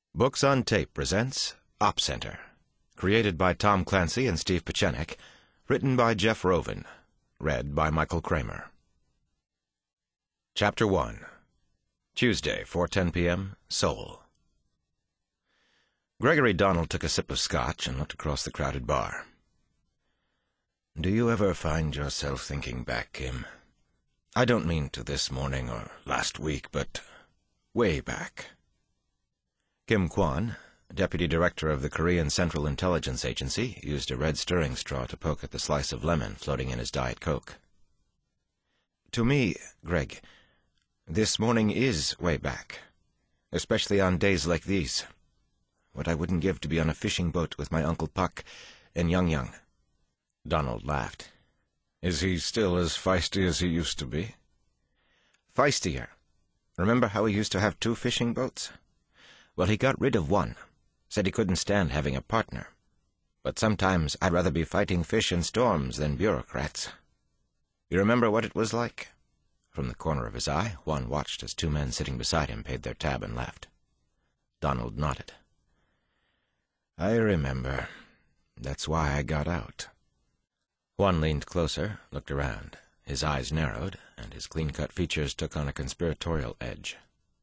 Books on Tape presents Op Center, created by Tom Clancy and Steve Pieczenik, written by Jeff Rovin, read by Michael Kramer. Chapter 1. Tuesday, 4:10 p.m., Seoul. Gregory Donald took a sip of scotch and looked across the crowded bar. "Do you ever find yourself thinking back, Kim? I don't mean to this morning or last week, but way back." Kim Kwan, deputy director of the Korean Central Intelligence Agency, used a red stirring straw to poke at the slice of lemon floating in his Diet Coke. "To me, Greg, this morning is way back, especially on days like these. What I wouldn't give to be on a fishing boat with my Uncle Puck and Young. Donald laughed. "Is he still as feisty as he used to be?" "Feistier. Remember how he used to have 2 fishing boats? Well, he got rid of one. Said he couldn't stand having a partner. But sometimes I'd rather be fighting fish in storms than bureaucrats. You remember what it was like?" From the corner of his eye, Juan watched as 2 men sitting beside him paid their tab and left. Donald nodded. "I remember. That's why I got out." Juan leaned closer, looked around. His eyes narrowed, and his clean-cut features took on a conspiratorial edge.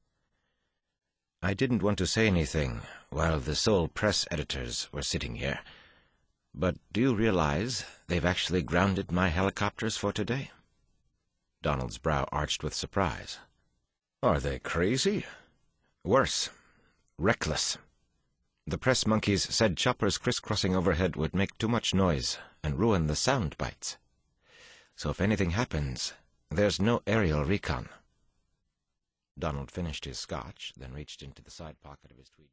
"I didn't want to say anything while the Seoul press editors were sitting here, but do you realize they've actually grounded my helicopters for today?" Donald's brow arched with surprise. "Are they crazy?" "Worse. Reckless. The press monkeys said choppers crisscrossing overhead would make too much noise and ruin the sound bites. So if anything happens, there's no aerial recon." Donald finished his scotch, then reached into the side pocket of his tweed.